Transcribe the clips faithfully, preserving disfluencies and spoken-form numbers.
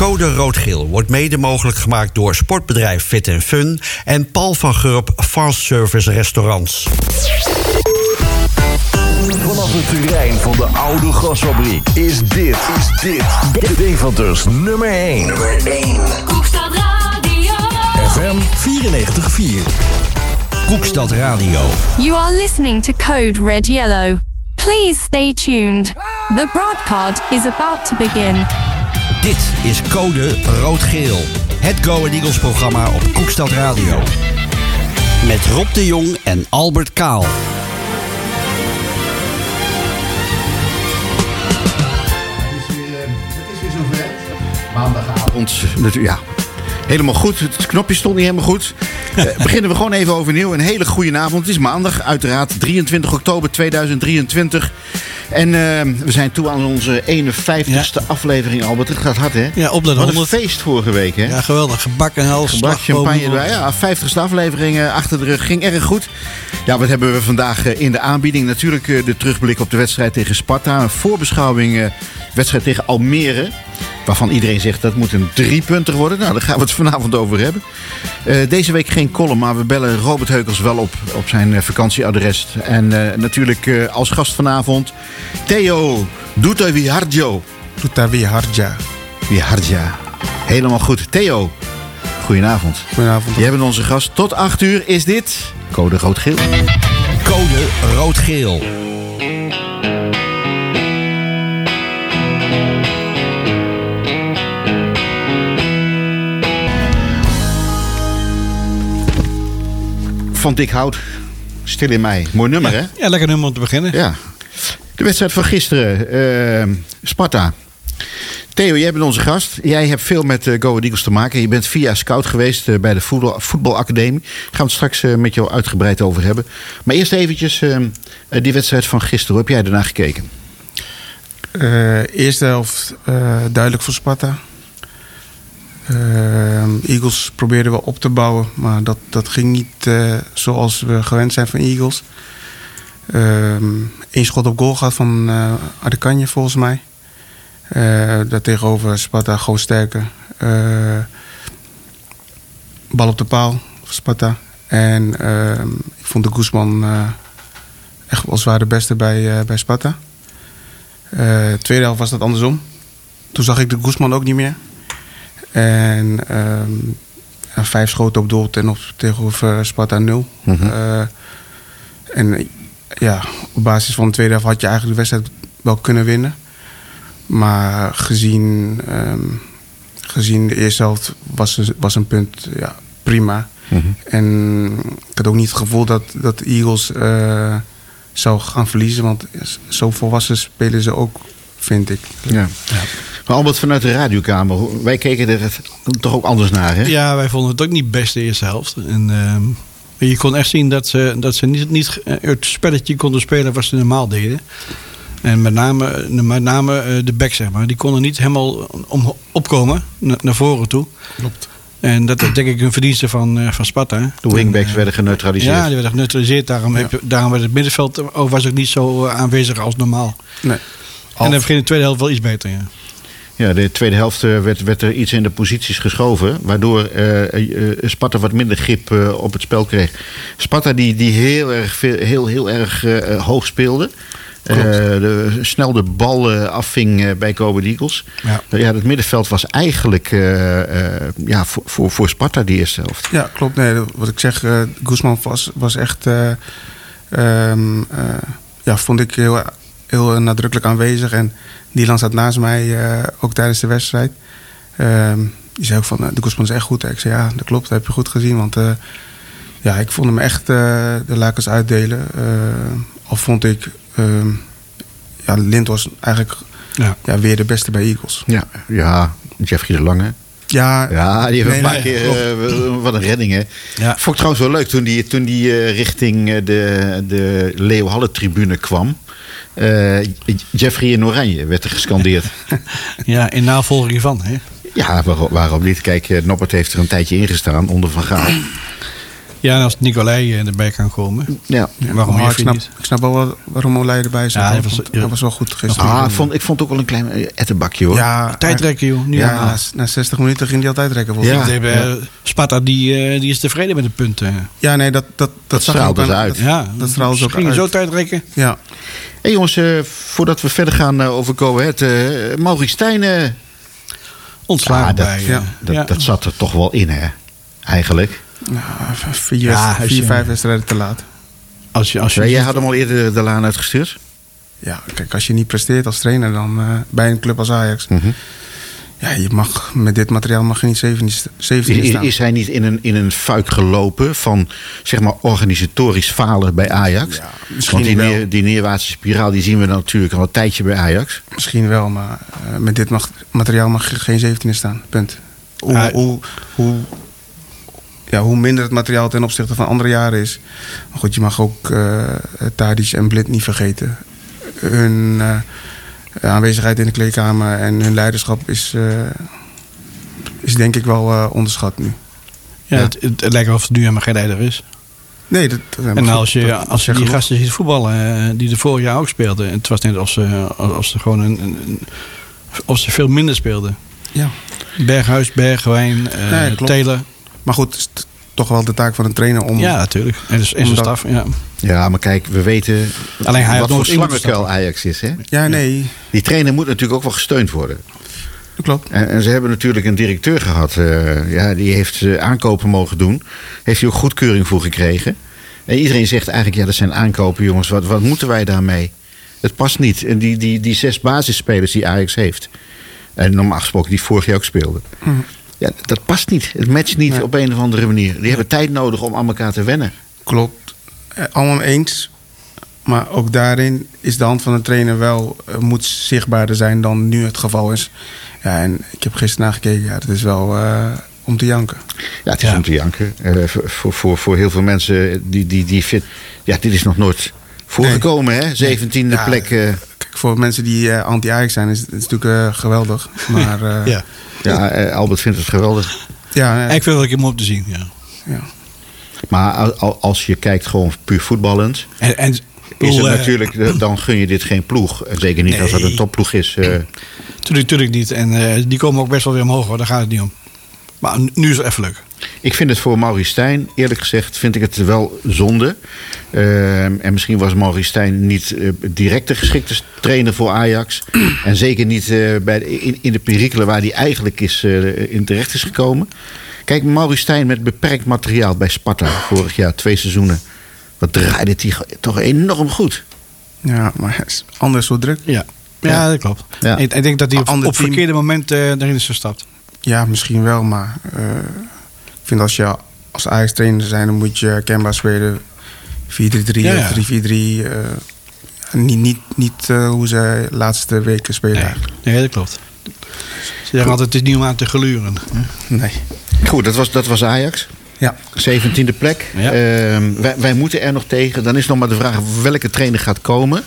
Code Rood-Geel wordt mede mogelijk gemaakt door sportbedrijf Fit en Fun en Paul van Gurp Fast Service Restaurants. Vanaf het terrein van de oude gasfabriek is dit, is dit Deventers nummer één. Nummer één. Koekstad Radio. F M vierennegentig komma vier. Koekstad Radio. You are listening to Code Red Yellow. Please stay tuned. The broadcast is about to begin. Dit is Code Rood-Geel. Het Go Ahead Eagles programma op Koekstad Radio. Met Rob de Jong en Albert Kaal. Het is weer, het is weer zover. Maandagavond. Ja. Helemaal goed. Het knopje stond niet helemaal goed. Uh, beginnen we gewoon even overnieuw. Een hele goede avond. Het is maandag, uiteraard. drieëntwintig oktober tweeduizend drieëntwintig. En uh, we zijn toe aan onze eenenvijftigste ja. aflevering, Albert. Het gaat hard, hè? Ja, op de Wat honderd. een feest vorige week, hè? Ja, geweldig. Gebak en alles. Gebak, champagne erbij. Ja, vijftigste aflevering achter de rug. Ging erg goed. Ja, wat hebben we vandaag in de aanbieding? Natuurlijk de terugblik op de wedstrijd tegen Sparta. Een voorbeschouwing, wedstrijd tegen Almere. Waarvan iedereen zegt dat moet een driepunter worden. Nou, daar gaan we het vanavond over hebben. Uh, deze week geen column, maar we bellen Robert Heukels wel op. Op zijn uh, vakantieadres. En uh, natuurlijk uh, als gast vanavond Theo Duta Viharjo. Duta Viharja. Viharja. Helemaal goed. Theo, goedenavond. Goedenavond. Jij bent onze gast. Tot acht uur is dit Code Rood-Geel. Code Rood-Geel. Van Dick Hout, Stil in Mei. Mooi nummer, ja, hè? Ja, lekker nummer om te beginnen. Ja. De wedstrijd van gisteren. Uh, Sparta. Theo, jij bent onze gast. Jij hebt veel met uh, Go Ahead Eagles te maken. Je bent vier jaar scout geweest uh, bij de voetbal, voetbalacademie. Daar gaan we het straks uh, met jou uitgebreid over hebben. Maar eerst eventjes uh, die wedstrijd van gisteren. Hoe heb jij daarna gekeken? Uh, eerste helft uh, duidelijk voor Sparta. Uh, Eagles probeerden wel op te bouwen, maar dat, dat ging niet uh, zoals we gewend zijn van Eagles. Eén uh, schot op goal gehad van uh, Adekanje volgens mij. Uh, daartegenover Sparta gewoon sterker. Uh, bal op de paal voor Sparta. En uh, ik vond de Guzman uh, echt wel zwaar de beste bij, uh, bij Sparta. Uh, tweede helft was dat andersom. Toen zag ik de Guzman ook niet meer. En um, ja, vijf schoten op doel ten op, tegenover Sparta nul. Mm-hmm. Uh, en ja, op basis van de tweede helft had je eigenlijk de wedstrijd wel kunnen winnen. Maar gezien, um, gezien de eerste helft was, was een punt ja, prima. Mm-hmm. En ik had ook niet het gevoel dat, dat de Eagles uh, zou gaan verliezen. Want zo volwassen spelen ze ook, vind ik. Ja. Ja. Maar Albert, vanuit de radiokamer, wij keken er toch ook anders naar, hè? Ja, wij vonden het ook niet best de eerste helft. En uh, je kon echt zien dat ze, dat ze niet, niet het spelletje konden spelen wat ze normaal deden. En met name, met name de back, zeg maar. Die konden niet helemaal om, opkomen naar voren toe. Klopt. En dat is denk ik een verdienste van, van Sparta. De wingbacks en, werden geneutraliseerd. Ja, die werden geneutraliseerd. Daarom, ja. heb, daarom werd het middenveld ook, was ook niet zo aanwezig als normaal. Nee. En dan begint de tweede helft wel iets beter, ja. Ja, de tweede helft werd, werd er iets in de posities geschoven, waardoor uh, uh, Sparta wat minder grip uh, op het spel kreeg. Sparta die, die heel erg, veel, heel, heel erg uh, hoog speelde. Uh, de, snel de bal uh, afving uh, bij Go Ahead Eagles. Ja. Uh, ja, het middenveld was eigenlijk uh, uh, ja, voor, voor, voor Sparta die eerste helft. Ja, klopt. Nee, wat ik zeg, uh, Guzman was, was echt, uh, um, uh, ja, vond ik heel, heel nadrukkelijk aanwezig. En Dylan zat naast mij, uh, ook tijdens de wedstrijd. Uh, die zei ook van, uh, de Guzman is echt goed. Ik zei, ja, dat klopt, dat heb je goed gezien. Want uh, ja, ik vond hem echt uh, de lakens uitdelen. Uh, al vond ik, uh, ja, Lind was eigenlijk ja. Ja, weer de beste bij Eagles. Ja, ja, Jeffrey de Lange. Ja, ja, die heeft nee, een paar nee, keer uh, wat een redding, hè. Ja. Vond ik trouwens wel leuk toen die, toen die uh, richting de, de Leo Halle tribune kwam. Uh, Jeffrey in oranje werd er gescandeerd. Ja, in navolging van, hè? Ja, waarom, waarom niet? Kijk, Noppert heeft er een tijdje ingestaan onder Van Gaal. Ja, en als Nicolai uh, erbij kan komen. Ja. Ja, Waarom maar heeft ik, hij snap, niet? ik snap wel wat- waarom Olij erbij zat. Ja, hij hoor, was- want ja. hij was wel goed gisteren. Ah, ik, vond, ik vond het ook wel een klein eh, ettenbakje hoor. ja, Tijdrekken, joh. Niet Ja, normaal. na, na zestig minuten ging hij altijd rekken. volgens Ja. mij. De, uh, Sparta die, uh, die is tevreden met de punten. ja, nee, dat, dat, dat, zag je straalde ook ze aan- uit. Dat, Ja, dat straalde ze ook gingen uit. zo tijdrekken. Ja, Hey jongens, eh, voordat we verder gaan uh, over Go Ahead. Uh, Maurice Stijn, uh, Ontslagen ah, dat, bij. uh, ja, dat, ja. dat zat er toch wel in hè, eigenlijk. nou, vier, Ja, als vier je- vijf wedstrijden te laat. Als je, als je Jij ziet- had hem al eerder de laan uitgestuurd. Ja, kijk, als je niet presteert als trainer dan uh, bij een club als Ajax. Mhm. Ja, je mag, met dit materiaal mag je niet zeventiende Is, staan. is hij niet in een, in een fuik gelopen van zeg maar organisatorisch falen bij Ajax? Ja, misschien Want die, wel. neer, die neerwaartse spiraal die zien we natuurlijk al een tijdje bij Ajax. Misschien wel, maar uh, met dit mag, materiaal mag je geen zeventiende staan. Punt. Hoe, Ja. hoe, hoe, ja, hoe minder het materiaal ten opzichte van andere jaren is. Maar goed, je mag ook uh, Tadic en Blind niet vergeten. Hun uh, aanwezigheid in de kleedkamer en hun leiderschap is, uh, is denk ik wel uh, onderschat nu. Ja, het, het, het lijkt alsof het nu helemaal geen leider is. Nee, dat, dat En als je, dat- als je dat die zeg gasten ziet voetballen, eh, die er vorig jaar ook speelden. En het was net als ze, als ze gewoon een, een, een- of ze veel minder speelden. ja. Berghuis, Bergwijn, uh, Nee, klopt. Taylor. Maar goed, het is t- toch wel de taak van een trainer om... Ja, natuurlijk. En, dus, en zijn Omdat- staf. Ja. Ja, maar kijk, we weten Alleen hij had wat voor nooit in moeten slangenkuil stappen. Ajax is. Hè? Ja, nee, Die trainer moet natuurlijk ook wel gesteund worden. dat klopt. En, en ze hebben natuurlijk een directeur gehad. eh, ja, die heeft uh, aankopen mogen doen. Heeft hij ook goedkeuring voor gekregen. En iedereen zegt eigenlijk, ja, dat zijn aankopen, jongens. Wat, wat moeten wij daarmee? Het past niet. En die, die, die zes basisspelers die Ajax heeft. En normaal gesproken die vorig jaar ook speelden. Ja, dat past niet. Het matcht niet Nee. op een of andere manier. Die hebben tijd nodig om aan elkaar te wennen. Klopt. Eh, Allemaal eens. Maar ook daarin is de hand van de trainer wel... eh, moet zichtbaarder zijn dan nu het geval is. Ja, en ik heb gisteren nagekeken. Ja, dat is wel eh, om te janken. Ja, het is Ja. om te janken. Eh, voor, voor, voor, voor heel veel mensen die, die, die fit... Ja, dit is nog nooit voorgekomen, hè? zeventiende Ja, plek. eh, Kijk, voor mensen die eh, anti-Ajax zijn... is het is natuurlijk eh, geweldig. Maar eh, Ja. ja, eh, Albert vindt het geweldig. ja, eh, Ik vind het leuk om op te zien. Ja. ja. Maar al- al- als je kijkt gewoon puur voetballend... En, en, is bedoel, het eh, natuurlijk, eh, dan gun je dit geen ploeg. En zeker niet als het Nee. een topploeg is. eh. Tuurlijk, tuurlijk niet. En eh, die komen ook best wel weer omhoog, hoor. Daar gaat het niet om. Maar nu is het even leuk. Ik vind het voor Maurice Stijn, eerlijk gezegd, vind ik het wel zonde. Eh, en misschien was Maurice Stijn niet eh, direct de geschikte trainer voor Ajax. En zeker niet eh, bij de- in, in de perikelen waar hij eigenlijk is, eh, in terecht is gekomen. Kijk, Maurice Stijn met beperkt materiaal bij Sparta vorig jaar, twee seizoenen. Wat draaide hij toch enorm goed. ja, maar het is anders zo druk. Ja, ja, dat klopt. Ja. Ik, ik denk dat hij op, Ander op team. verkeerde momenten uh, erin is gestapt. Ja, misschien wel, maar eh, ik vind als je als Ajax-trainer zijn, dan moet je kenbaar spelen vier drie drie Ja, ja. of drie vier drie. eh, niet niet, niet eh, hoe ze de laatste weken spelen Nee, eigenlijk. nee, dat klopt. Ze zeggen altijd, het is niet om aan te gluren. Nee. Goed, dat was, dat was Ajax. Ja, zeventiende plek. Ja. Ehm, wij, wij moeten er nog tegen. Dan is nog maar de vraag welke trainer gaat komen.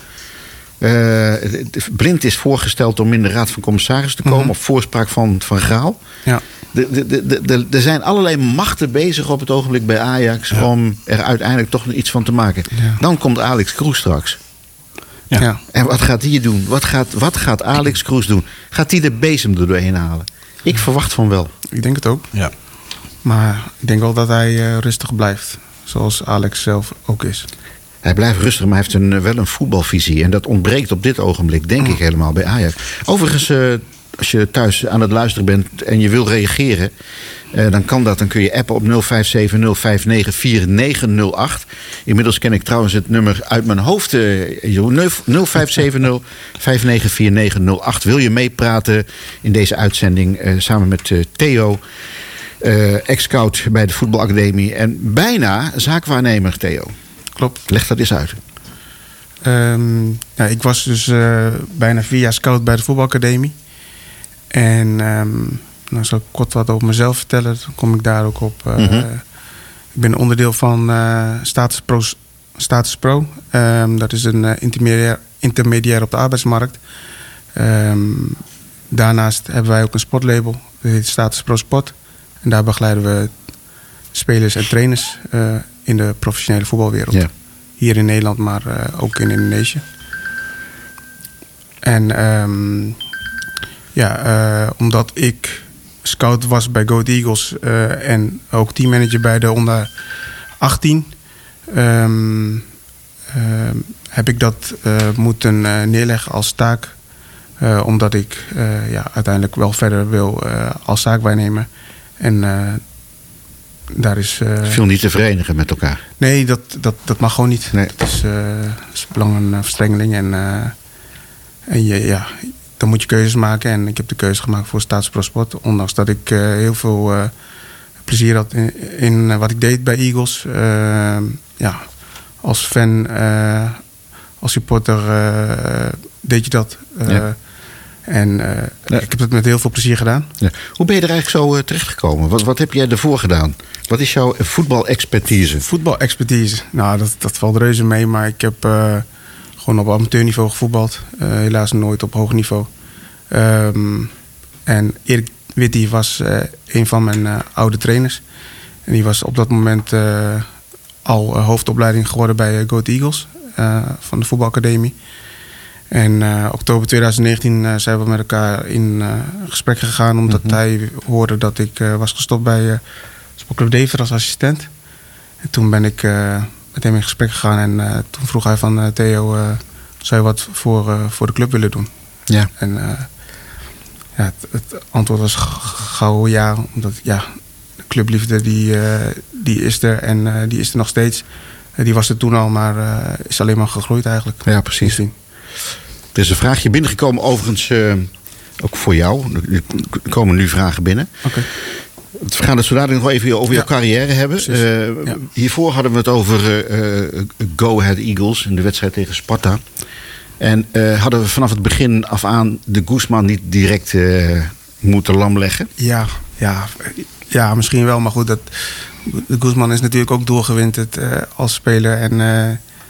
Eh, Blind is voorgesteld om in de Raad van Commissarissen te komen. Mhm. Op voorspraak van Van Gaal. ja. De- de- de- de- de- Er zijn allerlei machten bezig op het ogenblik bij Ajax. Ja. Om er uiteindelijk toch iets van te maken. Ja. Dan komt Alex Kroes straks. Ja. ja. En wat gaat hij doen? Wat gaat, wat gaat Alex Kroes doen? Gaat hij de bezem er doorheen halen? Ik verwacht van wel. Ik denk het ook. Ja. Maar ik denk wel dat hij eh, rustig blijft. Zoals Alex zelf ook is. Hij blijft rustig, maar hij heeft een, wel een voetbalvisie. En dat ontbreekt op dit ogenblik, denk ik, helemaal bij Ajax. Overigens, eh, als je thuis aan het luisteren bent en je wil reageren... eh, dan kan dat. Dan kun je appen op nul vijf zeven nul vijf negen vier negen nul acht. Inmiddels ken ik trouwens het nummer uit mijn hoofd. eh, Jeroen. nul vijf zeven nul vijf negen vier negen nul acht. Wil je meepraten in deze uitzending eh, samen met eh, Theo... eh, ex-scout bij de voetbalacademie en bijna zaakwaarnemer, Theo. Klopt. Leg dat eens uit. Ehm, ja, ik was dus eh, bijna vier jaar scout bij de voetbalacademie. En ehm nou zal ik kort wat over mezelf vertellen. Dan kom ik daar ook op. Eh, Mhm. Ik ben onderdeel van eh, Status Pro. Status Pro. Ehm, dat is een eh, intermediair, intermediair op de arbeidsmarkt. Ehm, daarnaast hebben wij ook een sportlabel. Dat heet Status Pro Sport. En daar begeleiden we spelers en trainers... eh, in de professionele voetbalwereld. Ja. Hier in Nederland, maar uh, ook in Indonesië. En um, ja, uh, omdat ik scout was bij Go Ahead Eagles uh, en ook teammanager bij de onder achttien, um, uh, heb ik dat uh, moeten uh, neerleggen als taak. Uh, omdat ik uh, ja, uiteindelijk wel verder wil uh, als zaakwaarnemer. En uh, daar is... Uh, Veel niet te verenigen met elkaar. Nee, dat, dat, dat mag gewoon niet. Nee. Het is, uh, is belangenverstrengeling. En, uh, en je, ja, dan moet je keuzes maken. En ik heb de keuze gemaakt voor Staatsprosport. Ondanks dat ik uh, heel veel uh, plezier had in, in wat ik deed bij Eagles. Uh, ja, als fan, uh, als supporter uh, deed je dat. Uh, Ja. En uh, ja. ik heb het met heel veel plezier gedaan. Ja. Hoe ben je er eigenlijk zo uh, terechtgekomen? Wat, wat heb jij ervoor gedaan? Wat is jouw voetbalexpertise? Voetbalexpertise? Nou, dat, dat valt reuze mee. Maar ik heb uh, gewoon op amateurniveau gevoetbald. Uh, helaas nooit op hoog niveau. Um, en Erik Witty was uh, een van mijn uh, oude trainers. En die was op dat moment uh, al uh, hoofdopleiding geworden bij uh, Go Ahead Eagles. Uh, van de voetbalacademie. En uh, oktober twintig negentien uh, zijn we met elkaar in uh, gesprek gegaan. Omdat mm-hmm. hij hoorde dat ik uh, was gestopt bij uh, Sportclub Deventer als assistent. En toen ben ik uh, met hem in gesprek gegaan. En uh, toen vroeg hij van uh, Theo, uh, zou je wat voor, uh, voor de club willen doen? Ja. En uh, ja, het, het antwoord was gauw ja. Omdat ja, de clubliefde die, uh, die is er en uh, die is er nog steeds. Uh, die was er toen al, maar uh, is alleen maar gegroeid eigenlijk. Ja, precies. Er is een vraagje binnengekomen, overigens uh, ook voor jou. Er komen nu vragen binnen. Okay. We gaan het zo dadelijk nog even over ja. jouw carrière hebben. Uh, ja. Hiervoor hadden we het over uh, Go Ahead Eagles in de wedstrijd tegen Sparta. En uh, hadden we vanaf het begin af aan de Guzman niet direct uh, moeten lamleggen? Ja, ja, ja, misschien wel. Maar goed, dat, de Guzman is natuurlijk ook doorgewinterd uh, als speler. En uh,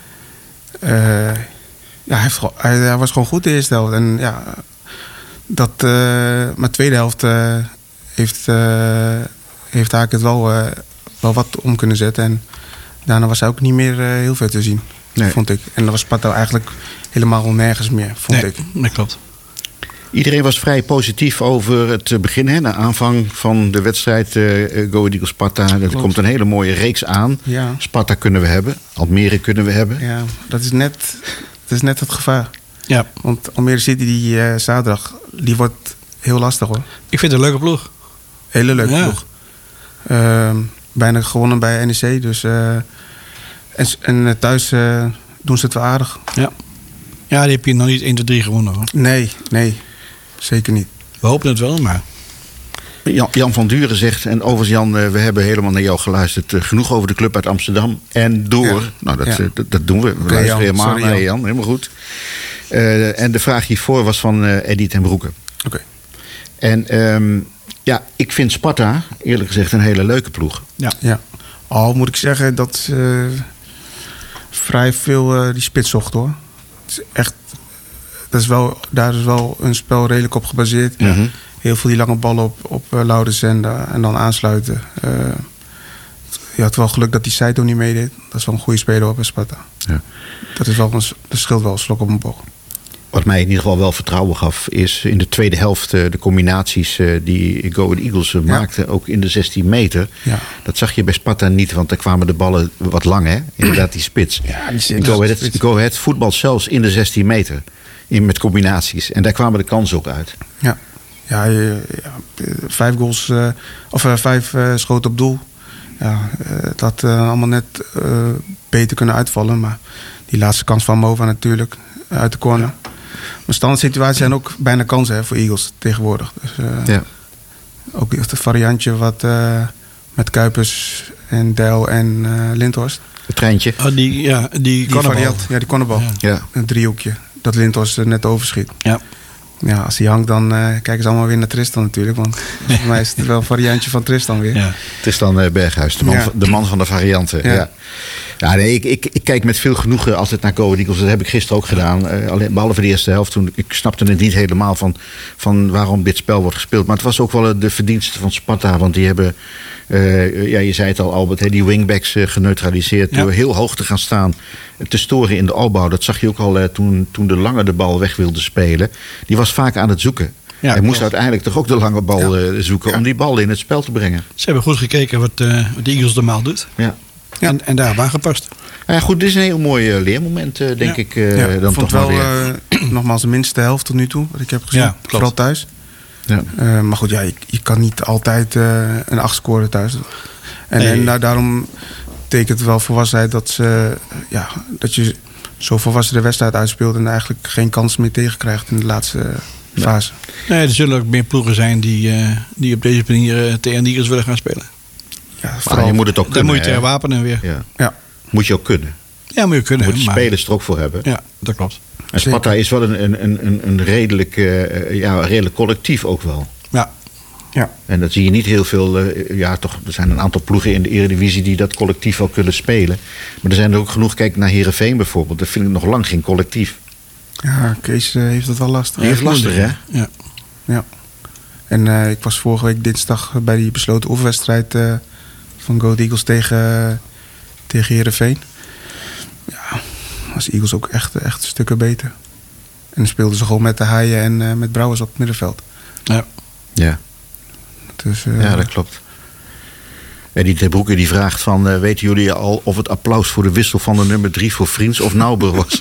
uh, ja, hij, heeft, hij, hij was gewoon goed de eerste helft. En ja, dat, uh, maar de tweede helft uh, heeft, uh, heeft Haak het wel, uh, wel wat om kunnen zetten. En daarna was hij ook niet meer uh, heel veel te zien, nee. vond ik. En dat was Sparta eigenlijk helemaal nergens meer, vond nee, ik. Dat klopt. Iedereen was vrij positief over het begin, hè, de aanvang van de wedstrijd uh, Go Ahead Eagles Sparta. Er komt een hele mooie reeks aan. Ja. Sparta kunnen we hebben, Almere kunnen we hebben. Ja, dat is net, dat is net het gevaar. Ja. Want Almere City die uh, zaterdag, die wordt heel lastig hoor. Ik vind het een leuke ploeg. Hele leuke ja. ploeg. Uh, bijna gewonnen bij N E C. Dus, uh, en en thuis uh, doen ze het wel aardig. Ja. Ja, die heb je nog niet één, twee, drie gewonnen hoor. Nee, nee. Zeker niet. We hopen het wel, maar... Jan, Jan van Duren zegt, en overigens Jan, we hebben helemaal naar jou geluisterd. Uh, genoeg over de club uit Amsterdam. En door, ja. nou dat, ja. uh, dat, dat doen we. We okay, luisteren helemaal Sorry, naar Jan. Jan, helemaal goed. Uh, en de vraag hiervoor was van uh, Eddie ten Broeke. Oké. Okay. En um, ja, ik vind Sparta, eerlijk gezegd, een hele leuke ploeg. Ja. ja. Al moet ik zeggen dat ze uh, vrij veel uh, die spits zocht hoor. Het is echt... Dat is wel, daar is wel een spel redelijk op gebaseerd. Mm-hmm. Heel veel die lange ballen op, op uh, Laurens en, uh, en dan aansluiten. Uh, je had wel geluk dat die Saito niet meedeed. Dat is wel een goede speler op bij Sparta. Ja. Dat, is wel een, dat scheelt wel een slok op een boog. Wat mij in ieder geval wel vertrouwen gaf, is in de tweede helft uh, de combinaties uh, die Go Ahead Eagles uh, ja. maakte, ook in de zestien meter. Ja. Dat zag je bij Sparta niet, want daar kwamen de ballen wat lang, hè? Inderdaad, die spits. Ja, die Go Ahead, Go Ahead voetbal zelfs in de zestien meter. In, met combinaties. En daar kwamen de kansen ook uit. Ja, ja, ja vijf goals, uh, of uh, vijf uh, schoten op doel. Ja, uh, dat had uh, allemaal net uh, beter kunnen uitvallen. Maar die laatste kans van Mova natuurlijk, uh, uit de corner. Ja. Maar standaard situaties zijn ook bijna kansen hè, voor Eagles tegenwoordig. Dus, uh, ja. Ook het variantje wat uh, met Kuipers en Dijl en uh, Lindhorst. Het treintje. Oh, die, ja, die, die variant, ja, die cornerbal. Ja. Ja. Een driehoekje. Dat Lindhorst net overschiet. Ja. Ja, als die hangt, dan uh, kijken ze allemaal weer naar Tristan natuurlijk. Want voor mij is het wel een variantje van Tristan weer. Ja. Tristan uh, Berghuis, de man, Ja. de man van de varianten. Ja. Ja. Ja, nee, ik, ik, ik kijk met veel genoegen altijd naar Go Ahead Eagles. Dat heb ik gisteren ook gedaan. Uh, alleen, behalve de eerste helft. Toen, ik snapte het niet helemaal van, van waarom dit spel wordt gespeeld. Maar het was ook wel de verdienste van Sparta. Want die hebben, uh, ja, je zei het al Albert, hè, die wingbacks uh, geneutraliseerd. Ja. Door heel hoog te gaan staan. Te storen in de opbouw. Dat zag je ook al uh, toen, toen de Lange de bal weg wilde spelen. Die was vaak aan het zoeken. Ja, hij moest uiteindelijk toch ook de lange bal ja. uh, zoeken. Ja. Om die bal in het spel te brengen. Ze hebben goed gekeken wat, uh, wat de Eagles normaal doet. Ja. Ja. En, en daar hebben aangepast. Ja, goed, dit is een heel mooi uh, leermoment, uh, denk ja. ik. Uh, ja, dan vond toch wel weer. Uh, nogmaals de minste helft tot nu toe, wat ik heb gezien. Ja, vooral thuis. Ja. Uh, maar goed, ja, je, je kan niet altijd uh, een acht scoren thuis. En, nee. en nou, daarom betekent het wel volwassenheid dat, ze, ja, dat je zo volwassen de wedstrijd uitspeelt en eigenlijk geen kans meer tegenkrijgt in de laatste uh, fase. Nee, er zullen ook meer ploegen zijn die, uh, die op deze manier uh, tegen de Eagles willen gaan spelen. Ja, vooral, maar je moet het ook kunnen. Dan moet je tegen wapenen weer. Ja. Ja. Moet je ook kunnen. Ja, moet je kunnen. Moet je spelers er ook voor hebben. Ja, dat klopt. En Sparta is wel een, een, een, een redelijk, uh, ja, redelijk collectief ook wel. Ja. Ja. En dat zie je niet heel veel. Uh, ja, toch, er zijn een aantal ploegen in de Eredivisie die dat collectief wel kunnen spelen. Maar er zijn er ook genoeg. Kijk naar Heerenveen bijvoorbeeld. Dat vind ik nog lang geen collectief. Ja, Kees uh, heeft het wel lastig. Die heeft lastig, hè? Ja. Ja. En uh, ik was vorige week dinsdag bij die besloten oefenwedstrijd uh, van Go Ahead Eagles tegen, tegen Heerenveen. Ja, was Eagles ook echt, echt stukken beter. En dan speelden ze gewoon met de Haaien en uh, met Brouwers op het middenveld. Ja. Ja. Dus, uh, ja, dat klopt. Eddie Ter Broeke die vraagt van... Uh, weten jullie al of het applaus voor de wissel van de nummer drie voor Vriends of Nauber was?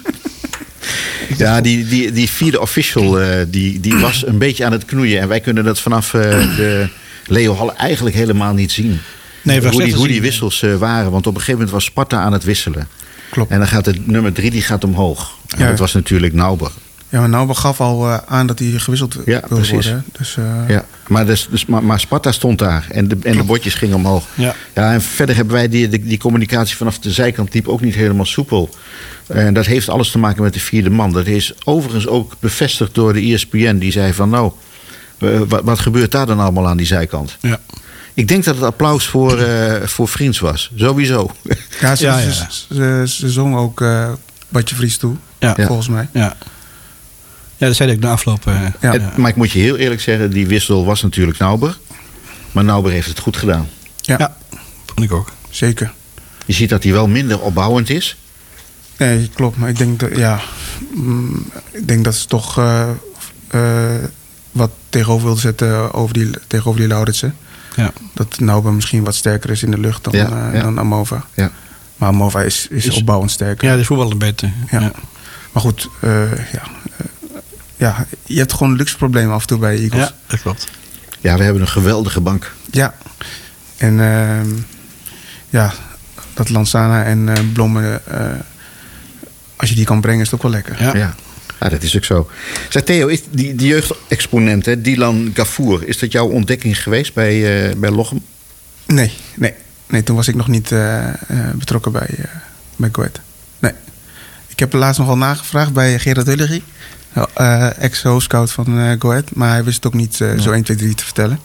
Ja, die, die, die vierde official uh, die, die was een beetje aan het knoeien. En wij kunnen dat vanaf uh, de Leo Halle eigenlijk helemaal niet zien. Nee, hoe, die, hoe die wissels uh, waren. Want op een gegeven moment was Sparta aan het wisselen. Klopt. En dan gaat het nummer drie die gaat omhoog. En ja. Dat was natuurlijk Nauber. Ja, maar Nauber gaf al uh, aan dat hij gewisseld ja, wilde precies. worden. Dus, uh... ja, maar, dus, dus, maar, maar Sparta stond daar. En de, en de bordjes gingen omhoog. Ja. Ja, en verder hebben wij die, die, die communicatie vanaf de zijkant liep ook niet helemaal soepel. En dat heeft alles te maken met de vierde man. Dat is overigens ook bevestigd door de E S P N. Die zei van nou, uh, wat, wat gebeurt daar dan allemaal aan die zijkant? Ja. Ik denk dat het applaus voor, uh, voor Vriends was. Sowieso. Ja, ze, ja, ja. ze, ze, ze zong ook uh, Badje Vries toe. Ja. Volgens mij. Ja. Ja, dat zei ik na afloop. Uh, ja. Het, maar ik moet je heel eerlijk zeggen, die wissel was natuurlijk Nauber. Maar Nauber heeft het goed gedaan. Ja, ja vond ik ook. Zeker. Je ziet dat hij wel minder opbouwend is. Nee, klopt. Maar ik denk dat, ja, mm, ik denk dat ze toch uh, uh, wat tegenover wilden zetten over die, tegenover die Lauritsen. Ja. Dat Nauber misschien wat sterker is in de lucht dan, ja, uh, ja. dan Amova. Ja. Maar Amova is, is, is opbouwend sterker. Ja, de voetballen beter. Ja. Ja. Maar goed, uh, ja, uh, ja, je hebt gewoon luxe problemen af en toe bij Eagles. Ja, dat klopt. Ja, we hebben een geweldige bank. Ja. En uh, ja, dat Lanzana en uh, Blommen, uh, als je die kan brengen, is het ook wel lekker. Ja, ja. ja dat is ook zo. Zeg Theo, is die, die jeugdexponent, hè, Dylan Gafour, is dat jouw ontdekking geweest bij, uh, bij Lochem? Nee, nee, nee, toen was ik nog niet uh, uh, betrokken bij, uh, bij Go Ahead. Nee. Ik heb er laatst nogal nagevraagd bij Gerard Hullery, uh, ex-hoofdscout van uh, Go Ahead, maar hij wist het ook niet uh, zo één, twee, drie te vertellen.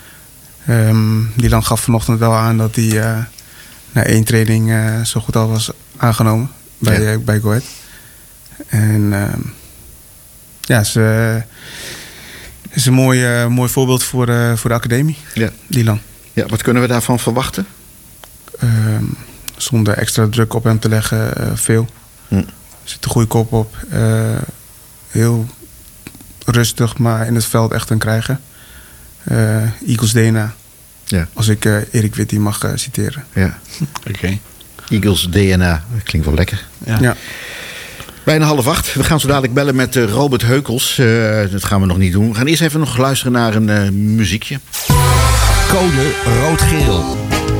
Um, Dylan gaf vanochtend wel aan dat hij uh, na één training uh, zo goed al was aangenomen bij, ja. uh, bij Go Ahead. En uh, ja, het is, uh, is een mooi, uh, mooi voorbeeld voor, uh, voor de academie, ja. Dylan. Ja, wat kunnen we daarvan verwachten? Uh, zonder extra druk op hem te leggen, uh, veel. Hm. Er zit een goede kop op. Uh, heel rustig, maar in het veld echt een krijger. Uh, Eagles D N A. Ja. Als ik uh, Erik Witty mag uh, citeren. Ja. Oké. Okay. Eagles D N A. Dat klinkt wel lekker. Ja. ja. Bijna half acht. We gaan zo dadelijk bellen met uh, Robert Heukels. Uh, dat gaan we nog niet doen. We gaan eerst even nog luisteren naar een uh, muziekje. Code rood-geel.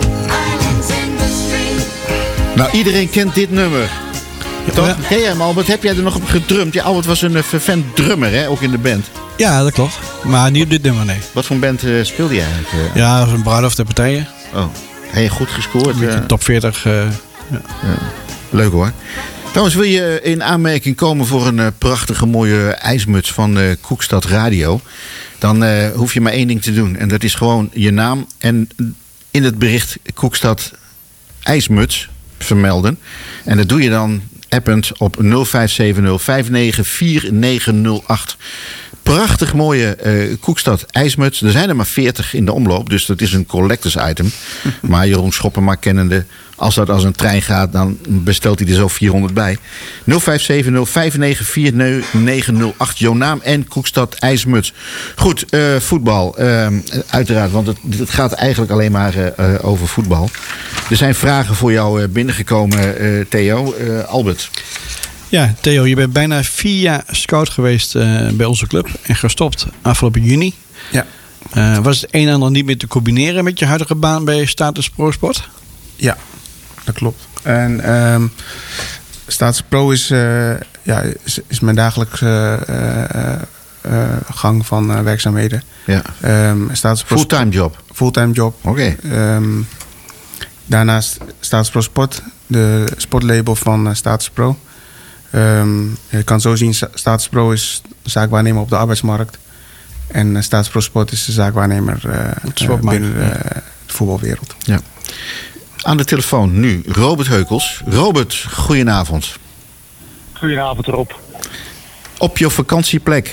Nou, iedereen kent dit nummer. Toch? Ja. Ken jij hem, Albert? Heb jij er nog op gedrumd? Ja, Albert was een uh, vervent drummer, hè? Ook in de band. Ja, dat klopt. Maar niet op dit nummer, nee. Wat voor een band uh, speelde je eigenlijk? Uh? Ja, dat was een bruiloft der partijen. Oh, heb je goed gescoord? Uh, top veertig. Uh, ja. Ja. Leuk hoor. Trouwens, wil je in aanmerking komen voor een uh, prachtige mooie ijsmuts van uh, Koekstad Radio? Dan uh, hoef je maar één ding te doen. En dat is gewoon je naam en in het bericht Koekstad ijsmuts vermelden. En dat doe je dan append op nul vijf zeven nul vijf negen vier negen nul acht. Prachtig mooie uh, Koekstad ijsmuts. Er zijn er maar veertig in de omloop, dus dat is een collectors item. Maar Jeroen Schoppenma kennende, als dat als een trein gaat, dan bestelt hij er zo vierhonderd bij. nul vijf zeven nul vijf negen vier negen nul acht. Jouw naam en Koekstad ijsmuts. Goed, uh, voetbal. Uh, uiteraard, want het, het gaat eigenlijk alleen maar uh, over voetbal. Er zijn vragen voor jou uh, binnengekomen, uh, Theo. Uh, Albert. Ja, Theo, je bent bijna vier jaar scout geweest uh, bij onze club en gestopt afgelopen juni. Ja. Uh, was het een en ander niet meer te combineren met je huidige baan bij Status Pro Sport? Ja, dat klopt. En um, Status Pro is, uh, ja, is, is mijn dagelijkse uh, uh, gang van uh, werkzaamheden. Ja. Um, Status Pro Fulltime job? Fulltime job. Oké. Okay. Um, daarnaast Status Pro Sport, de sportlabel van uh, Status Pro. Um, je kan zo zien, Status Pro is de zaakwaarnemer op de arbeidsmarkt. En uh, Status Pro Sport is de zaakwaarnemer uh, uh, binnen uh, de voetbalwereld. Ja. Aan de telefoon nu Robert Heukels. Robert, goedenavond. Goedenavond Rob. Op je vakantieplek.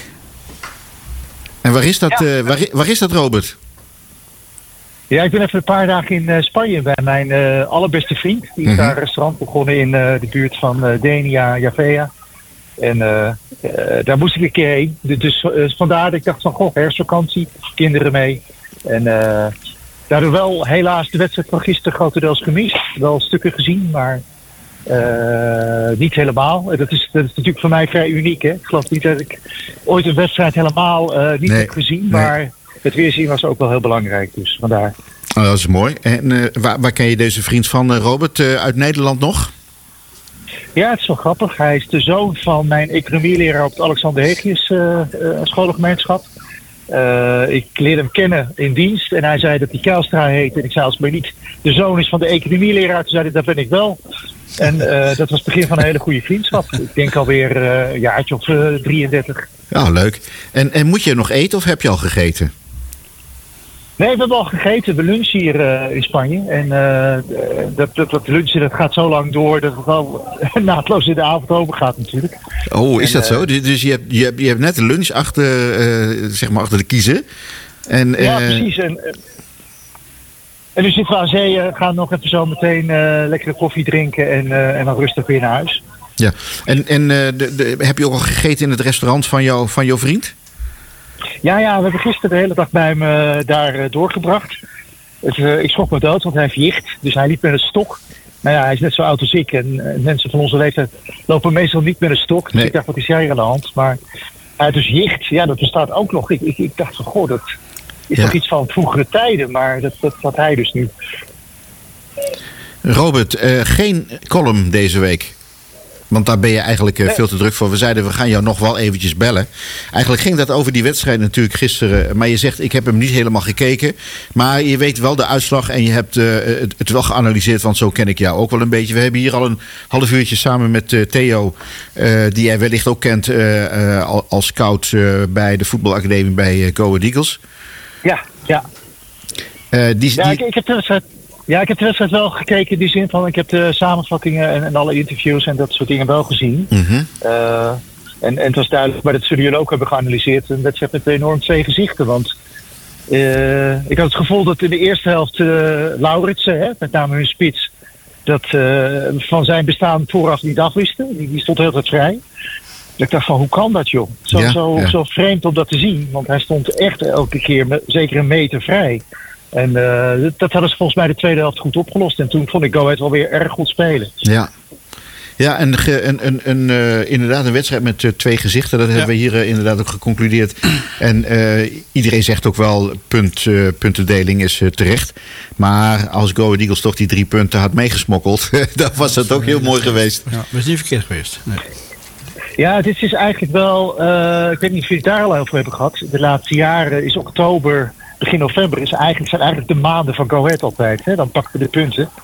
En waar is dat, ja. uh, waar, waar is dat Robert? Ja, ik ben even een paar dagen in uh, Spanje bij mijn uh, allerbeste vriend. Die is mm-hmm. daar een restaurant begonnen in uh, de buurt van uh, Denia, Javea. En uh, uh, daar moest ik een keer heen. Dus uh, vandaar dat ik dacht van, goh, herfstvakantie, kinderen mee. En uh, daardoor wel helaas de wedstrijd van gisteren grotendeels gemist. Wel stukken gezien, maar uh, niet helemaal. Dat is, dat is natuurlijk voor mij vrij uniek. Hè? Ik geloof niet dat ik ooit een wedstrijd helemaal uh, niet nee, heb gezien, nee. Maar het weerzien was ook wel heel belangrijk, dus vandaar. Oh, dat is mooi. En uh, waar, waar ken je deze vriend van, uh, Robert? Uh, uit Nederland nog? Ja, het is wel grappig. Hij is de zoon van mijn economieleraar op het Alexander Hegius uh, uh, scholengemeenschap. Uh, ik leerde hem kennen in dienst en hij zei dat hij Kijlstra heet. En ik zei als maar niet de zoon is van de economieleraar. Toen zei hij, dat ben ik wel. En uh, dat was het begin van een hele goede vriendschap. Ik denk alweer uh, een jaartje of uh, drieëndertig. Ja, leuk. En, en moet je nog eten of heb je al gegeten? Nee, we hebben al gegeten. We lunchen hier uh, in Spanje. En uh, dat, dat, dat lunchen dat gaat zo lang door dat het wel naadloos in de avond overgaat natuurlijk. Oh, is en, dat zo? Dus je hebt, je, hebt, je hebt net de lunch achter, uh, zeg maar achter de kiezen. En, uh... Ja, precies. En, en nu zitten we aan zee, uh, gaan nog even zo meteen uh, lekkere koffie drinken en, uh, en dan rustig weer naar huis. Ja, en, en uh, de, de, heb je ook al gegeten in het restaurant van, jou, van jouw vriend? Ja, ja, we hebben gisteren de hele dag bij hem uh, daar uh, doorgebracht. Het, uh, ik schrok me dood, want hij heeft jicht. Dus hij liep met een stok. Nou ja, hij is net zo oud als ik. En uh, mensen van onze leeftijd lopen meestal niet met een stok. Dus nee. Ik dacht, wat is jij aan de hand? Maar hij heeft dus jicht. Ja, dat bestaat ook nog. Ik, ik, ik dacht van, goh, dat is ja. toch iets van vroegere tijden. Maar dat, dat had hij dus nu. Robert, uh, geen column deze week. Want daar ben je eigenlijk uh, veel te druk voor. We zeiden, we gaan jou nog wel eventjes bellen. Eigenlijk ging dat over die wedstrijd natuurlijk gisteren. Maar je zegt, ik heb hem niet helemaal gekeken. Maar je weet wel de uitslag en je hebt uh, het, het wel geanalyseerd. Want zo ken ik jou ook wel een beetje. We hebben hier al een half uurtje samen met uh, Theo. Uh, die jij wellicht ook kent uh, uh, als scout uh, bij de voetbalacademie bij uh, Go Ahead Eagles. Ja, ja. Uh, die, ja, die... Ik, ik heb de wedstrijd... Ja, ik heb de wedstrijd wel gekeken in die zin van... ik heb de samenvattingen en, en alle interviews en dat soort dingen wel gezien. Mm-hmm. Uh, en, en het was duidelijk, maar dat zullen jullie ook hebben geanalyseerd... een wedstrijd met enorm twee gezichten. Want uh, ik had het gevoel dat in de eerste helft uh, Lauritsen, hè, met name hun spits... dat uh, van zijn bestaan vooraf niet afwisten. Die, die stond heel tijd vrij. Ik dacht van, hoe kan dat, joh? Zo, ja, zo, ja. zo vreemd om dat te zien. Want hij stond echt elke keer met, zeker een meter vrij... En uh, dat hadden ze volgens mij de tweede helft goed opgelost. En toen vond ik Go Ahead wel weer erg goed spelen. Ja, ja en een, een, een, uh, inderdaad een wedstrijd met uh, twee gezichten. Dat ja. hebben we hier uh, inderdaad ook geconcludeerd. En uh, iedereen zegt ook wel, punt, uh, puntendeling is uh, terecht. Maar als Go Ahead Eagles toch die drie punten had meegesmokkeld... dan was dat ook heel mooi geweest. Ja, dat is niet verkeerd geweest. Nee. Ja, dit is eigenlijk wel... Uh, ik weet niet of jullie het daar al over hebben gehad. De laatste jaren is oktober... Begin november is eigenlijk, zijn eigenlijk de maanden van Go Ahead altijd. Hè? Dan pakken we de punten.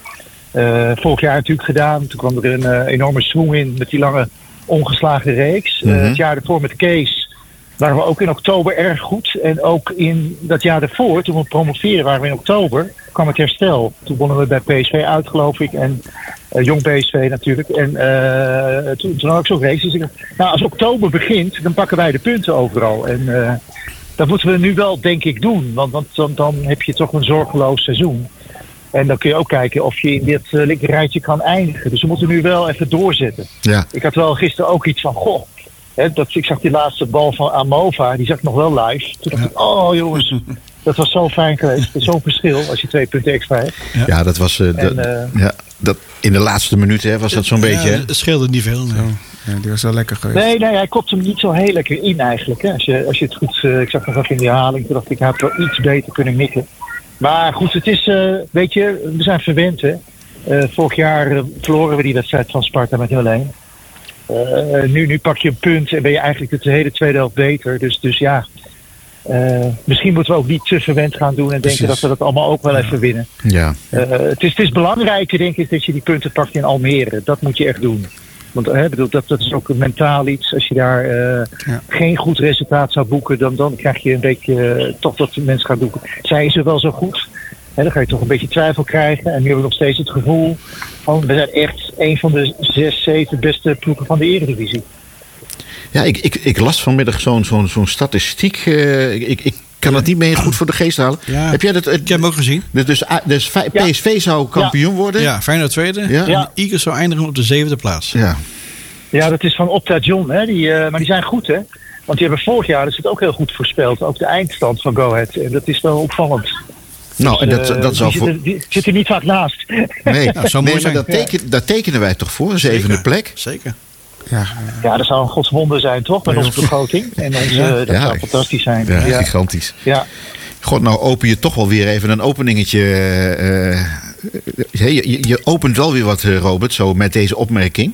Uh, vorig jaar natuurlijk gedaan. Toen kwam er een uh, enorme swing in met die lange ongeslagen reeks. Uh, Mm-hmm. Het jaar ervoor met Kees waren we ook in oktober erg goed. En ook in dat jaar ervoor, toen we promoveren, waren we in oktober, kwam het herstel. Toen wonnen we bij P S V uit, geloof ik. En uh, jong P S V natuurlijk. En uh, toen, toen had ik zo'n race. Dus ik dacht, nou, als oktober begint, dan pakken wij de punten overal. En uh, dat moeten we nu wel, denk ik, doen. Want, want dan, dan heb je toch een zorgeloos seizoen. En dan kun je ook kijken of je in dit uh, linkerrijtje kan eindigen. Dus we moeten nu wel even doorzetten. Ja. Ik had wel gisteren ook iets van, goh. Hè, dat, ik zag die laatste bal van Amova, die zag ik nog wel live. Toen dacht ik, oh jongens, dat was zo fijn geweest. Zo'n verschil als je twee punten extra hebt. Ja, ja dat was uh, En, de, uh, ja, dat, in de laatste minuten hè, was dat zo'n beetje. Hè? Ja, het scheelde niet veel. Nee. Ja, die was wel lekker geweest. Nee, nee, hij kopt hem niet zo heel lekker in eigenlijk. Hè. Als, je, als je het goed... Uh, ik zag nog even in die herhaling, toen dacht ik, hij had wel iets beter kunnen mikken. Maar goed, het is, uh, weet je, we zijn verwend hè. Uh, vorig jaar uh, verloren we die wedstrijd van Sparta met nul een. Uh, nu, nu pak je een punt en ben je eigenlijk de hele tweede helft beter. Dus, dus ja, uh, misschien moeten we ook niet te verwend gaan doen en denken Precies. dat we dat allemaal ook wel even winnen. Ja. Uh, het, is, het is belangrijker, denk ik, dat je die punten pakt in Almere. Dat moet je echt doen. Want hè, bedoel, dat, dat is ook een mentaal iets. Als je daar uh, Ja. geen goed resultaat zou boeken, dan, dan krijg je een beetje uh, toch dat mensen gaan doen. Zijn ze wel zo goed? Hè, dan ga je toch een beetje twijfel krijgen. En nu hebben we nog steeds het gevoel van we zijn echt een van de zes, zeven beste ploegen van de Eredivisie. Ja, ik, ik, ik las vanmiddag zo'n zo'n zo'n statistiek. Uh, ik, ik kan het niet meer goed voor de geest halen. Ja. Heb jij dat? Uh, Ik heb hem ook gezien. dus, dus, dus P S V zou kampioen worden? Ja, Feyenoord tweede. Ja. En Eagles zou eindigen op de zevende plaats. Ja. Ja, dat is van Opta John, hè? Die, uh, maar die zijn goed, hè? Want die hebben vorig jaar dus het ook heel goed voorspeld. Ook de eindstand van Go Ahead. En dat is wel opvallend. Nou, en dat, Uh, dat zou die, voor. zitten, die zitten niet vaak naast. Nee, Nou, zou mooi nee maar zijn. dat, teken, dat tekenen wij toch voor, een zevende Zeker. plek? Zeker. Ja, Ja, dat zou een godswonder zijn, toch? Met onze begroting. En onze, Ja. dat Ja. zou fantastisch zijn. Ja, Ja. gigantisch. Ja. God, nou open je toch wel weer even een openingetje. Uh, uh, je, je- je opent wel weer wat, uh, Robert, zo met deze opmerking.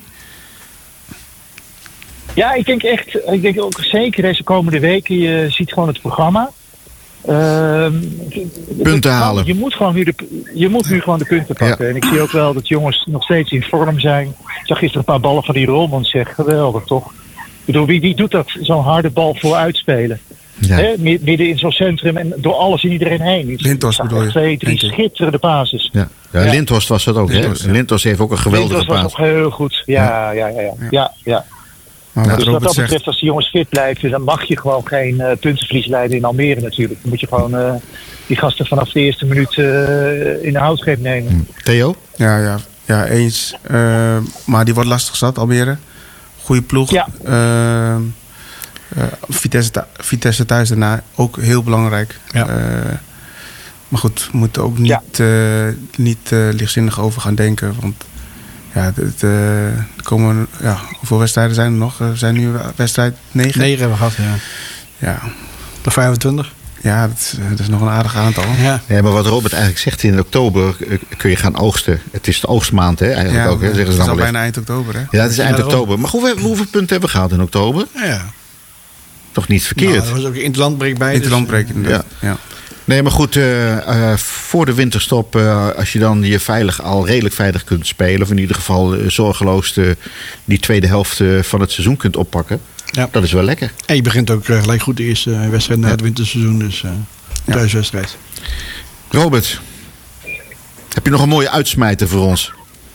Ja, ik denk echt, ik denk ook zeker deze komende weken, je ziet gewoon het programma. Ehm, Punten halen. Je moet, gewoon nu de, je moet nu gewoon de punten pakken. Ja. En ik zie ook wel dat jongens nog steeds in vorm zijn. Ik zag gisteren een paar ballen van die Rolman, zeg, geweldig toch? Ik bedoel, wie, wie doet dat, zo'n harde bal vooruit spelen? Ja. Hè, mid- midden in zo'n centrum en door alles en iedereen heen. Ik Lintos zag bedoel je, Twee, drie denk ik. schitterende bases. Ja. Ja, Ja. Lindhorst was dat ook. Lindhorst, hè? ja. Lindhorst heeft ook een geweldige Lintos was paas. nog heel goed. Ja, ja, ja. ja, ja. ja, ja. maar wat Dus wat Robert dat zegt, betreft, als die jongens fit blijven, dan mag je gewoon geen uh, puntenverlies leiden in Almere natuurlijk. Dan moet je gewoon uh, die gasten vanaf de eerste minuut uh, in de houtgreep nemen. Theo? ja, ja, ja, eens. Uh, maar die wordt lastig zat, Almere. Goeie ploeg. Ja. Uh, uh, Vitesse, thu- Vitesse thuis daarna ook heel belangrijk. Ja. Uh, maar goed, we moeten ook niet, Ja. uh, niet uh, lichtzinnig over gaan denken. Want ja, het, uh, er komen, ja, hoeveel wedstrijden zijn er nog? Er zijn nu wedstrijd negen. Negen hebben we gehad, ja. Ja, De vijfentwintig. ja dat, is, dat is nog een aardig aantal. Ja. Ja, maar wat Robert eigenlijk zegt, in oktober eh, kun je gaan oogsten. Het is de oogstmaand, hè? Eigenlijk Ja, ook, hè? Zeggen het ze is dan al wel eens. bijna eind oktober, hè? Ja, het is eind Ja, daarom. oktober. Maar hoeveel, hoeveel punten hebben we gehad in oktober? Ja. Toch niet verkeerd? Nou, er was ook een interlandbreek bij. Interlandbreek, dus, inderdaad. Ja. Nee, maar goed, eh, eh, voor de winterstop, eh, als je dan je veilig al redelijk veilig kunt spelen, of in ieder geval eh, zorgeloos de, die tweede helft eh, van het seizoen kunt oppakken, Ja. dat is wel lekker. En je begint ook eh, gelijk goed de eerste eh, wedstrijd na Ja. het winterseizoen. Dus eh Ja. thuiswedstrijd. Robert, heb je nog een mooie uitsmijter voor ons?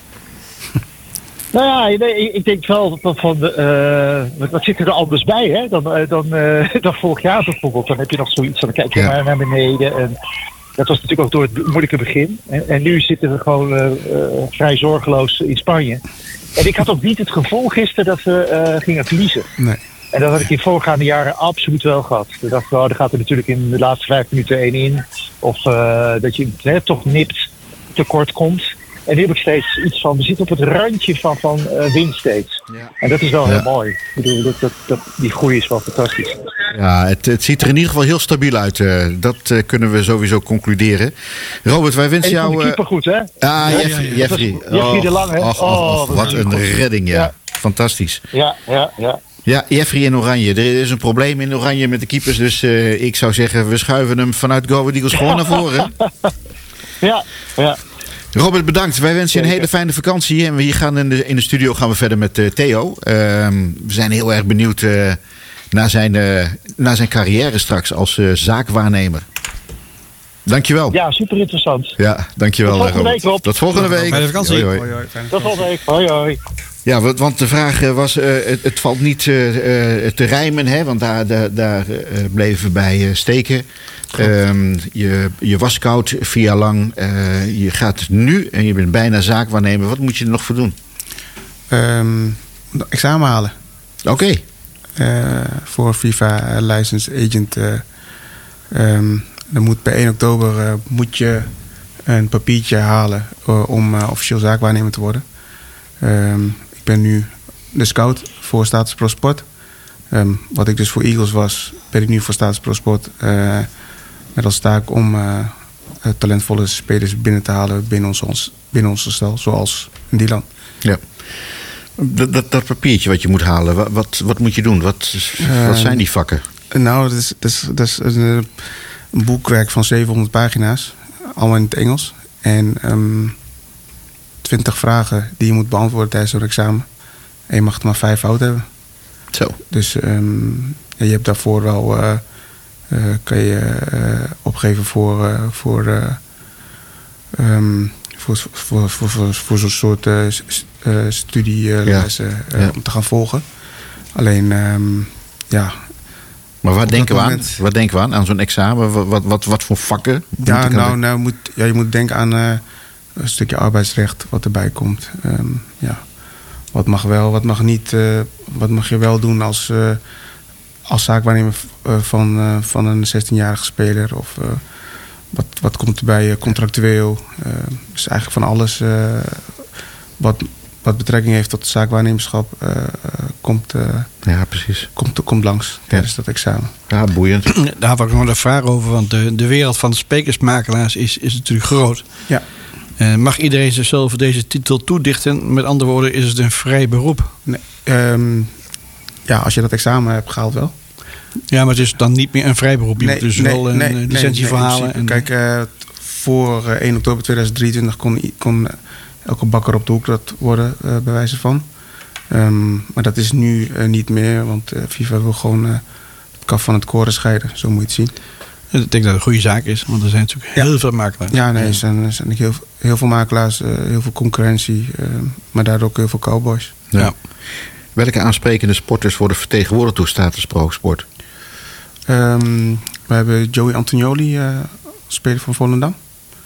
Nou ja, nee, ik denk wel van, van uh, wat, wat zit er anders bij hè? Dan, uh, dan, uh, dan vorig jaar bijvoorbeeld. Dan heb je nog zoiets van dan kijk je Ja. maar naar beneden. En dat was natuurlijk ook door het moeilijke begin. En, en nu zitten we gewoon uh, uh, vrij zorgeloos in Spanje. En ik had ook niet het gevoel gisteren dat we uh, gingen verliezen. Nee. En dat had ik in voorgaande jaren absoluut wel gehad. Ik dacht, oh, er gaat er natuurlijk in de laatste vijf minuten één in. Of uh, dat je hè, toch nipt tekort komt. En nu heb ik steeds iets van, we zitten op het randje van, van uh, winst steeds. Ja. En dat is wel Ja. heel mooi. Ik bedoel, dat, dat, dat, die groei is wel fantastisch. Ja, het, het ziet er in ieder geval heel stabiel uit. eh, dat eh, kunnen we sowieso concluderen. Robert, wij En wensen ik vond jou... de eh, keeper goed, hè? Ah, ja, Jeffrey. ja. Jeffrey, Dat was Jeffrey de Lange, hè? Och, och, Oh, och, wat wat een een goed. redding, ja. Ja. Fantastisch. Ja, ja, ja. Ja, Jeffrey in Oranje. Er is een probleem in Oranje met de keepers. Dus eh, ik zou zeggen, we schuiven hem vanuit Go Ahead Eagles gewoon naar voren. Ja, ja. Robert, bedankt. Wij wensen je een hele fijne vakantie. En we hier gaan in de, in de studio gaan we verder met uh, Theo. Uh, we zijn heel erg benieuwd uh, naar, zijn, uh, naar zijn carrière straks als uh, zaakwaarnemer. Dankjewel. Ja, super interessant. Ja, dankjewel. Tot volgende week, Rob. Tot volgende week. Fijne vakantie. Hoi, hoi. Hoi, hoi, fijn. Tot volgende week. Hoi, hoi. Ja, want- want de vraag uh, was, uh, het, het valt niet uh, uh, te rijmen, hè, want daar, daar, daar uh, bleven we bij uh, steken. Um, je, je was koud, vier jaar lang. Uh, je gaat nu en je bent bijna zaakwaarnemer. Wat moet je er nog voor doen? Um, examen halen. Oké. Okay. Uh, voor FIFA License Agent. Uh, um, dan moet per één oktober uh, moet je een papiertje halen uh, om uh, officieel zaakwaarnemer te worden. Um, ik ben nu de scout voor Status Pro Sport. Um, wat ik dus voor Eagles was, ben ik nu voor Status Pro Sport. Uh, met als taak om uh, talentvolle spelers binnen te halen binnen onze, binnen onze stal, zoals Dylan. Ja. Dat, dat, dat papiertje wat je moet halen, wat, wat, wat moet je doen? Wat, Uh, wat zijn die vakken? Nou, dat is, dat is, dat is een, een boekwerk van zevenhonderd pagina's. Allemaal in het Engels. En um, twintig vragen die je moet beantwoorden tijdens zo'n examen. En je mag er maar vijf fout hebben. Zo. Dus um, ja, je hebt daarvoor wel... Uh, uh, kan je uh, opgeven voor... Uh, voor uh, um, voor, voor, voor, voor, voor zo'n soort uh, st- uh, studielessen uh, Ja. om te gaan volgen. Alleen, um, ja... Maar waar Op denken we dat aan? moment- Wat denken we aan? Aan zo'n examen? Wat, wat, wat, wat voor vakken? Ja, Moet ik nou, aan- nou moet, ja, je moet denken aan uh, een stukje arbeidsrecht wat erbij komt. Um, ja. Wat mag wel, wat mag niet. Uh, wat mag je wel doen als, uh, als zaakwaarnemer uh, van, uh, van een zestienjarige speler? Of uh, wat, wat komt erbij uh, contractueel? Uh, dus eigenlijk van alles uh, wat, wat betrekking heeft tot het zaakwaarnemerschap uh, uh, komt, uh, Ja, precies. komt, komt langs tijdens dat examen. Ja, boeiend. Daar had ik nog een vraag over, want de, de wereld van de sprekersmakelaars is, is natuurlijk groot. Ja. Uh, mag iedereen zichzelf deze titel toedichten? Met andere woorden, is het een vrij beroep? Nee, um, ja, als je dat examen hebt gehaald wel. Ja, maar het is dan niet meer een vrij beroep. Je moet dus wel een nee, uh, licentie nee, voor in halen. principe. En, Kijk, uh, voor uh, één oktober tweeduizend drieëntwintig kon, i- kon elke bakker op de hoek dat worden, uh, bij wijze van. Um, maar dat is nu uh, niet meer, want uh, FIFA wil gewoon uh, het kaf van het koren scheiden. Zo moet je het zien. ik denk dat het een goede zaak is, want er zijn natuurlijk Ja. heel veel makelaars. Ja, nee, er zijn, er zijn heel, heel veel makelaars, uh, heel veel concurrentie, uh, maar daardoor ook heel veel cowboys. Ja. Ja. Welke aansprekende sporters worden vertegenwoordigd door Status Pro Sport? Um, we hebben Joey Antonioli, uh, speler van Volendam.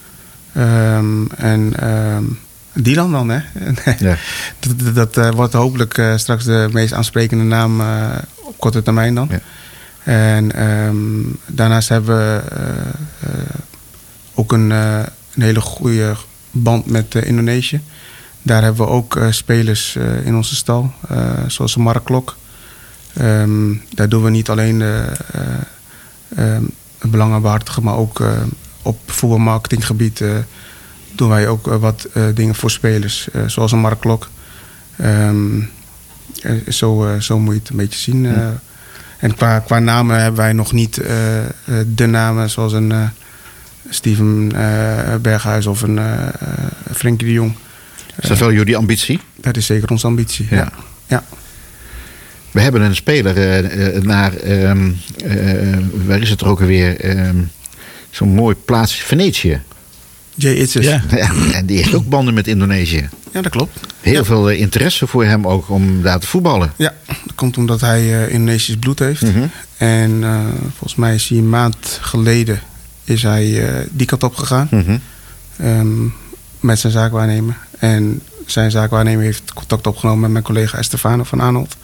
Um, en um, Dylan dan, hè? Ja. dat dat, dat uh, wordt hopelijk uh, straks de meest aansprekende naam uh, op korte termijn dan. Ja. En um, daarnaast hebben we uh, uh, ook een, uh, een hele goede band met uh, Indonesië. Daar hebben we ook uh, spelers uh, in onze stal, uh, zoals Mark Klok. Um, daar doen we niet alleen de uh, um, belangen behartigen, maar ook uh, op voetbalmarketinggebied uh, doen wij ook uh, wat uh, dingen voor spelers, uh, zoals een Mark Klok. Um, uh, zo, uh, zo moet je het een beetje zien. Uh, Ja. En qua, qua namen hebben wij nog niet uh, uh, de namen zoals een uh, Steven uh, Berghuis of een uh, Frenkie de Jong. Is dat wel jullie ambitie? Dat is zeker onze ambitie. Ja. Ja. Ja. We hebben een speler uh, uh, naar, um, uh, waar is het er ook alweer? Um, Zo'n mooi plaats, Venetië. Jay Itzes. Ja. Ja, en die heeft ook banden met Indonesië. Ja, dat klopt. Heel Ja. veel uh, interesse voor hem ook om daar te voetballen. Ja, dat komt omdat hij uh, Indonesisch bloed heeft. Mhm. En uh, volgens mij is hij een maand geleden is hij uh, die kant op gegaan. Mhm. Um, met zijn zaakwaarnemer. En zijn zaakwaarnemer heeft contact opgenomen met mijn collega Estefano van Arnold.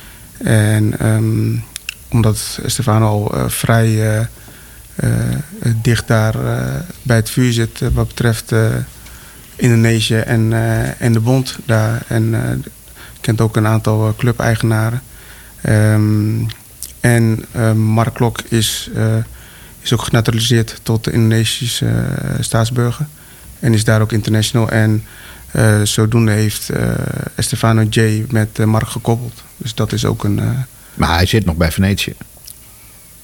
En um, omdat Estefano al uh, vrij uh, uh, dicht daar uh, bij het vuur zit uh, wat betreft uh, Indonesië en, uh, en de bond daar. En uh, kent ook een aantal uh, clubeigenaren. Um, en uh, Mark Klok is, uh, is ook genaturaliseerd tot de Indonesische uh, staatsburger. En is daar ook international. En uh, zodoende heeft uh, Estefano J met uh, Mark gekoppeld. Dus dat is ook een... Uh, Maar hij zit nog bij Venetië.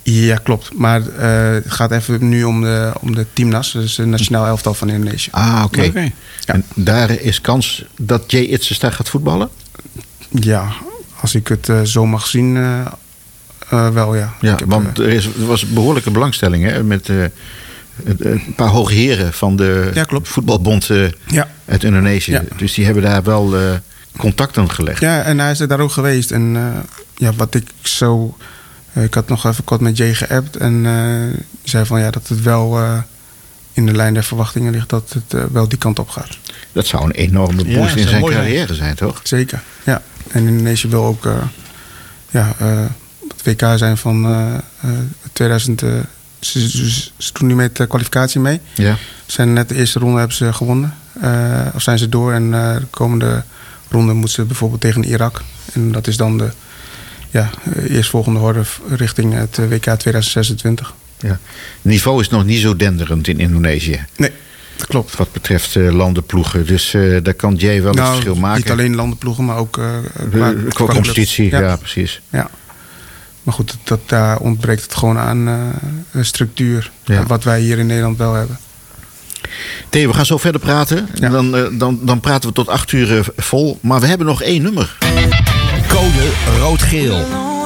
Ja, klopt. Maar uh, het gaat even nu om de, om de teamnas. Dus het nationaal elftal van Indonesië. Ah, oké. Okay. Okay. Ja. En daar is kans dat Jay Itzes daar gaat voetballen? Ja, als ik het uh, zo mag zien, uh, uh, wel ja. Ja, heb, want uh, er, is, er was behoorlijke belangstelling hè, met uh, een paar hoge heren van de ja, voetbalbond uh, ja. uit Indonesië. Ja. Dus die hebben daar wel uh, contacten gelegd. Ja, en hij is er daar ook geweest. En uh, ja, wat ik zo... Uh, ik had nog even kort met Jay geappt. En uh, die zei van ja, dat het wel uh, in de lijn der verwachtingen ligt dat het uh, wel die kant op gaat. Dat zou een enorme boost ja, in zijn carrière zijn. zijn, toch? Zeker, ja. En Indonesië wil ook uh, ja, uh, het W K zijn van uh, uh, tweeduizend... Uh, ze, ze, ze doen nu met de kwalificatie mee. Ja. Zijn net de eerste ronde hebben ze gewonnen. Uh, of zijn ze door. En uh, de komende ronde moeten ze bijvoorbeeld tegen Irak. En dat is dan de ja, eerstvolgende horde richting het W K tweeduizend zesentwintig. Ja. Het niveau is nog niet zo denderend in Indonesië. Nee, dat klopt. Wat betreft uh, landenploegen. Dus uh, daar kan Jay wel nou, het verschil maken. Niet alleen landenploegen, maar ook uh, qua, qua, qua competitie. Ja. ja, precies. Ja. Maar goed, dat, dat, daar ontbreekt het gewoon aan uh, structuur. Ja. Wat wij hier in Nederland wel hebben. Theo, we gaan zo verder praten. Ja. Dan, uh, dan, dan praten we tot acht uur uh, vol. Maar we hebben nog één nummer. Code rood-geel.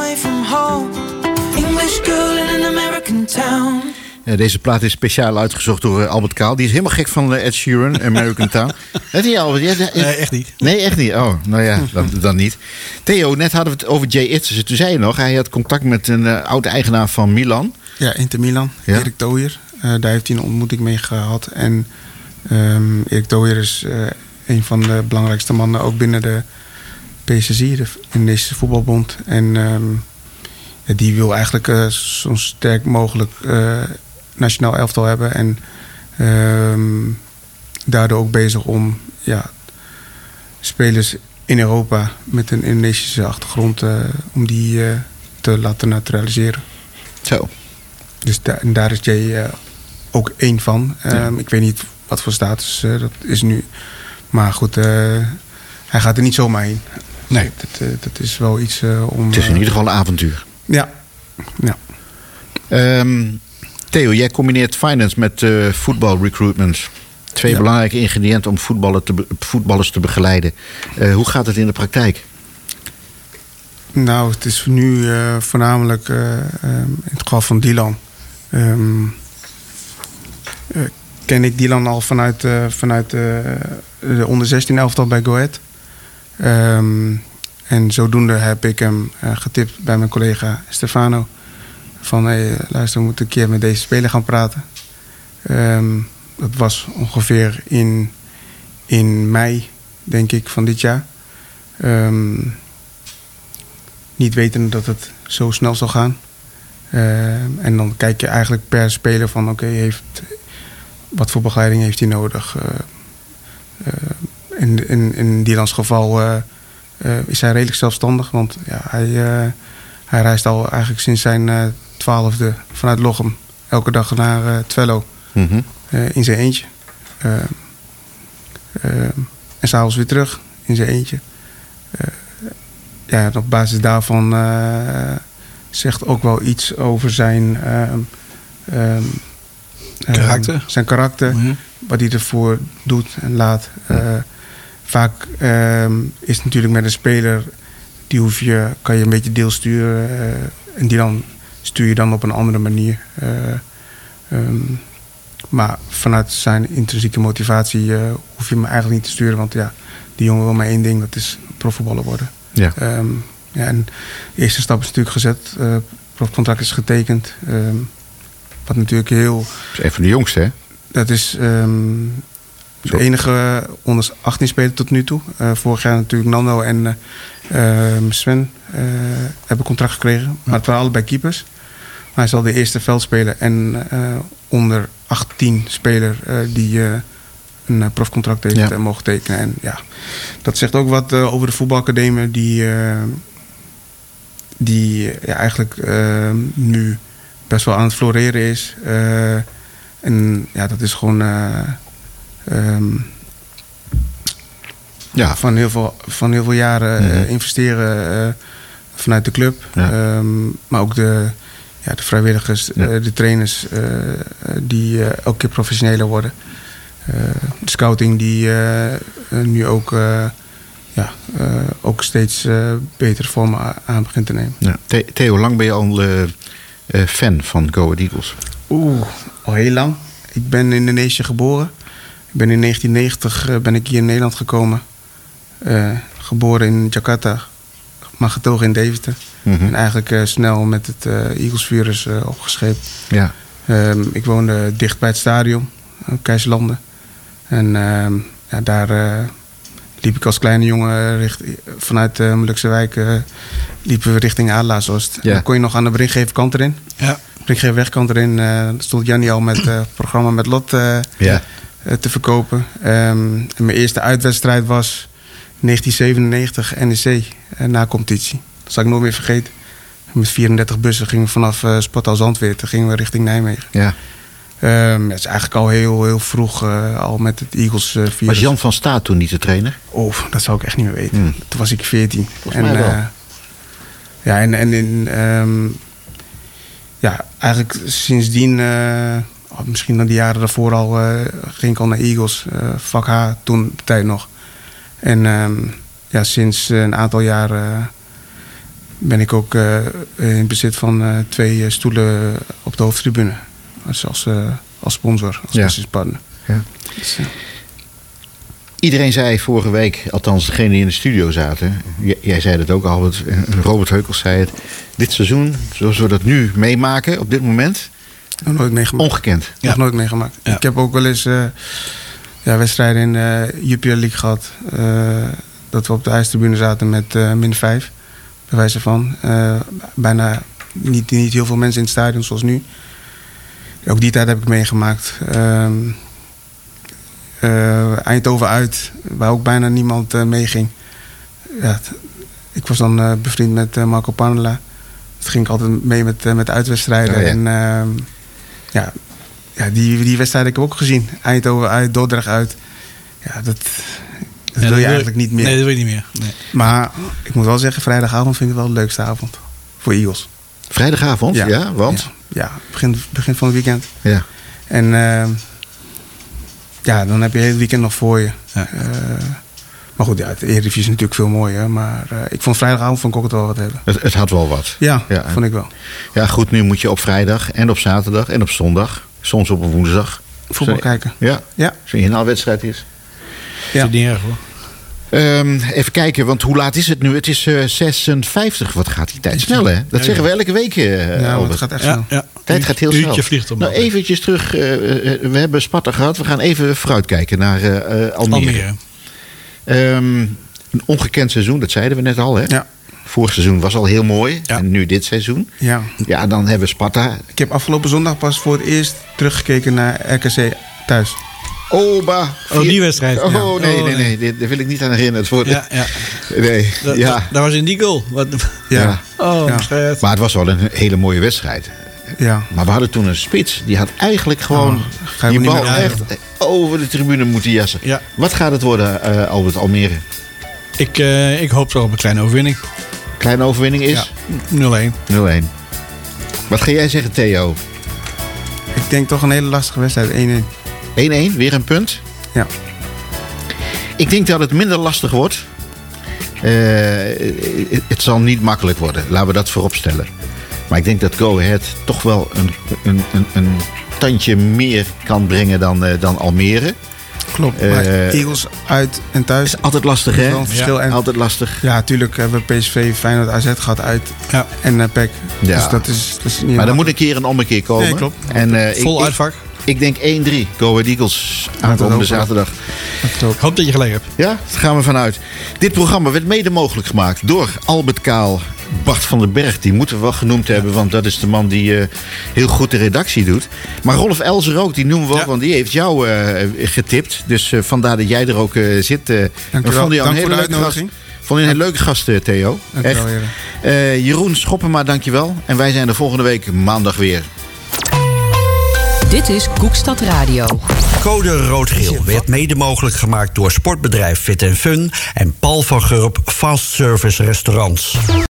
Ja, deze plaat is speciaal uitgezocht door uh, Albert Kaal. Die is helemaal gek van uh, Ed Sheeran, American Town. Heb je Albert? Ja, nee, echt niet. Nee, echt niet. Oh, nou ja, dan, dan niet. Theo, net hadden we het over Jay Itzes. Toen zei je nog, hij had contact met een uh, oud-eigenaar van Milan. Ja, Inter Milan. Ja? Erik Tooijer. Uh, daar heeft hij een ontmoeting mee gehad. En um, Erik Tooijer is uh, een van de belangrijkste mannen ook binnen de P S S I, de Indonesische Voetbalbond. En um, ja, die wil eigenlijk uh, zo sterk mogelijk uh, nationaal elftal hebben. En um, daardoor ook bezig om ja, spelers in Europa met een Indonesische achtergrond uh, om die uh, te laten naturaliseren. Zo. Dus da- en daar is Jay uh, ook één van. Um, ja. Ik weet niet wat voor status uh, dat is nu. Maar goed, uh, hij gaat er niet zomaar heen. Nee. Dat, uh, dat is wel iets uh, om... Het is in ieder geval een avontuur. Ja. ja. Um, Theo, jij combineert finance met uh, voetbalrecruitment. Twee ja. belangrijke ingrediënten om voetballers te, be- voetballers te begeleiden. Uh, hoe gaat het in de praktijk? Nou, het is nu uh, voornamelijk uh, um, in het geval van Dylan. Um, uh, ken ik Dylan al vanuit, uh, vanuit uh, de onder zestien elftal bij Go Ahead. Um, en zodoende heb ik hem uh, getipt bij mijn collega Stefano. Van, hey, luister, we moeten een keer met deze speler gaan praten. Um, dat was ongeveer in, in mei, denk ik, van dit jaar. Um, niet wetende dat het zo snel zou gaan. Uh, en dan kijk je eigenlijk per speler van, oké, okay, heeft wat voor begeleiding heeft hij nodig? Uh, uh, in, in, in Dylans geval uh, uh, is hij redelijk zelfstandig, want ja, hij, uh, hij reist al eigenlijk sinds zijn uh, twaalfde vanuit Lochem elke dag naar uh, Twello mm-hmm. uh, in zijn eentje. Uh, uh, en s'avonds weer terug in zijn eentje. Uh, ja, op basis daarvan uh, zegt ook wel iets over zijn uh, um, karakter. Uh, zijn karakter, mm-hmm. wat hij ervoor doet en laat. Uh, vaak uh, is het natuurlijk met een speler, die hoef je, kan je een beetje deel sturen uh, en die dan stuur je dan op een andere manier. Uh, um, maar vanuit zijn intrinsieke motivatie uh, hoef je hem eigenlijk niet te sturen, want ja, die jongen wil maar één ding, dat is profvoetballer worden. Ja. Um, ja, en de eerste stap is natuurlijk gezet. Uh, profcontract is getekend. Um, wat natuurlijk heel... Dat is een van de jongste, hè? Dat is um, de enige onder achttien speler tot nu toe. Uh, vorig jaar natuurlijk Nando en uh, Sven uh, hebben contract gekregen. Maar het waren allebei keepers. Maar hij is al de eerste veldspeler en uh, onder achttien speler uh, die... Uh, een uh, profcontract heeft ja. mogen tekenen. En ja, dat zegt ook wat uh, over de voetbalacademie die, uh, die uh, ja, eigenlijk uh, nu best wel aan het floreren is. Uh, en ja, dat is gewoon uh, um, ja. van, heel veel, van heel veel jaren uh, mm-hmm. investeren uh, vanuit de club. Ja. Um, maar ook de, ja, de vrijwilligers, Ja. uh, de trainers uh, die uh, elke keer professioneler worden. Uh, de scouting die uh, uh, nu ook, uh, ja, uh, ook steeds uh, betere vormen a- aan begint te nemen. Ja. The- Theo, hoe lang ben je al uh, uh, fan van Go Ahead Eagles? Oeh, al heel lang. Ik ben in Indonesië geboren. Ik ben in negentien negentig uh, ben ik hier in Nederland gekomen. Uh, geboren in Jakarta, maar getogen in Deventer. Mm-hmm. En eigenlijk uh, snel met het uh, Eagles virus uh, opgescheept. Ja. Um, ik woonde dicht bij het stadion, uh, Keizerlanden. En um, ja, daar uh, liep ik als kleine jongen richt, vanuit de uh, Molukse wijk uh, liepen we richting Adelaarshorst. Ja. Dan kon je nog aan de Brinkgeverkant erin. Ja. Brinkgeverwegkant erin uh, stond Jannie al met het uh, programma met Lot uh, Ja. uh, te verkopen. Um, en mijn eerste uitwedstrijd was negentien zevenennegentig N E C uh, na competitie. Dat zal ik nooit meer vergeten. Met vierendertig bussen gingen we vanaf uh, Sparta Zandweert gingen we richting Nijmegen. Ja. Um, het is eigenlijk al heel, heel vroeg uh, al met het Eagles uh, virus. Was Jan van Staat toen niet de trainer? Oh, dat zou ik echt niet meer weten. Hmm. Toen was ik veertien. Volgens mij wel. Uh, ja, en, en in, um, ja, eigenlijk sindsdien, uh, misschien dan die jaren daarvoor al, uh, ging ik al naar Eagles. Uh, vak H, toen de tijd nog. En um, ja, sinds uh, een aantal jaren ben ik ook uh, in bezit van uh, twee uh, stoelen op de hoofdtribune. Als, als, uh, als sponsor, als Ja. businesspartner. Ja. Dus, uh, Iedereen zei vorige week, althans degene die in de studio zaten... J- jij zei het ook, Albert, Robert Heukels zei het... dit seizoen, zoals we dat nu meemaken op dit moment... nog nooit meegemaakt. ongekend. Ja. Nog nooit meegemaakt. Ja. Ik heb ook wel eens uh, ja, wedstrijden in de uh, Jupiler League gehad. Uh, dat we op de ijstribune zaten met uh, min vijf. Bij wijze van. Uh, bijna niet, niet heel veel mensen in het stadion zoals nu. Ook die tijd heb ik meegemaakt. Um, uh, Eindhoven uit, waar ook bijna niemand uh, meeging. Ja, t- ik was dan uh, bevriend met uh, Marco Panela. Dat ging ik altijd mee met, uh, met uitwedstrijden. Oh, ja. En uh, ja, ja die, die wedstrijd heb ik ook gezien. Eindhoven uit, Dordrecht uit. Ja, dat, dat Ja, wil je eigenlijk niet meer. Nee, dat wil je niet meer. Nee. Maar ik moet wel zeggen, vrijdagavond vind ik wel de leukste avond. Voor Eagles. Vrijdagavond, ja, want? Ja, ja, begin, begin van het weekend. Ja. En uh, ja, dan heb je het hele weekend nog voor je. Ja. Uh, maar goed, ja, het Eredivisie is natuurlijk veel mooier. Maar uh, ik vond vrijdagavond vond ik ook het wel wat hebben. Het, het had wel wat. Ja, Ja. vond ik wel. Ja, goed, nu moet je op vrijdag en op zaterdag en op zondag. Soms op een woensdag. Voetbal Zo- kijken. Ja, Ja. als er een inhaalwedstrijd is. Ja. Is niet erg hoor. Ehm, even kijken, want hoe laat is het nu? Het is uh, zesenvijftig. Wat gaat die tijd snel, hè? Dat Ja, zeggen we ja. elke week, uh, Ja, maar Albert. het gaat echt Ja, snel. ja. Tijd gaat heel snel. Uurtje vliegt om. Nou, eventjes terug. uh, uh, we hebben Sparta gehad. We gaan even vooruitkijken naar uh, uh, Almere. Almere. Um, een ongekend seizoen, dat zeiden we net al, hè? Ja. Vorig seizoen was al heel mooi. Ja. En nu dit seizoen. Ja. Ja, dan hebben we Sparta. Ik heb afgelopen zondag pas voor het eerst teruggekeken naar R K C thuis. Oba. Oh, die wedstrijd. Oh, Ja. nee, Oh, nee, nee. Dit- Daar wil ik niet aan herinnerd worden. Ja, ja. Nee, Dat, ja. dat, dat was in die goal. Wat, Ja. oh, Ja. schijt. Maar het was wel een hele mooie wedstrijd. Ja. Maar we hadden toen een spits. Die had eigenlijk gewoon Oh, ga je die me niet bal meer echt over de tribune moeten jassen. Ja. Wat gaat het worden, uh, Albert Almere? Ik, uh, ik hoop toch op een kleine overwinning. Kleine overwinning is Ja. nul-een. nul-een. Wat ga jij zeggen, Theo? Ik denk toch een hele lastige wedstrijd. één-één. één-één, weer een punt. Ja. Ik denk dat het minder lastig wordt. Uh, het zal niet makkelijk worden, laten we dat voorop stellen. Maar ik denk dat Go Ahead toch wel een, een, een, een tandje meer kan brengen dan, uh, dan Almere. Klopt. Uh, maar Eagles uit en thuis. Altijd lastig, hè? Wel een verschil. Ja, En Altijd lastig. ja, natuurlijk hebben we P S V, Feyenoord, A Z gehad uit. Ja. En uh, P E C. Ja. Dus dat is, dat is niet Maar er makkelijk. moet een keer een ommekeer komen. Nee, klopt. En, uh, Vol ik, ik, uitvak. ik denk één-drie. Go Ahead Eagles aankomende hopen we. zaterdag. Ik hoop dat je gelijk hebt. Ja, daar gaan we vanuit. Dit programma werd mede mogelijk gemaakt door Albert Kaal, Bart van den Berg. Die moeten we wel genoemd hebben, want dat is de man die uh, heel goed de redactie doet. Maar Rolf Elzer ook, die noemen we ook, Ja. want die heeft jou uh, getipt. Dus uh, vandaar dat jij er ook uh, zit. Uh, Dank we je wel. vonden jou Dank een voor hele de leuke gast. uitnodiging. Vond je een hele leuke gast, uh, Theo. Dank je Echt. wel, heren. Uh, Jeroen Schoppenma, dankjewel. En wij zijn er volgende week maandag weer. Dit is Koekstad Radio. Code Rood-Geel werd mede mogelijk gemaakt door sportbedrijf Fit en Fun en Paul van Gurp Fast Service Restaurants.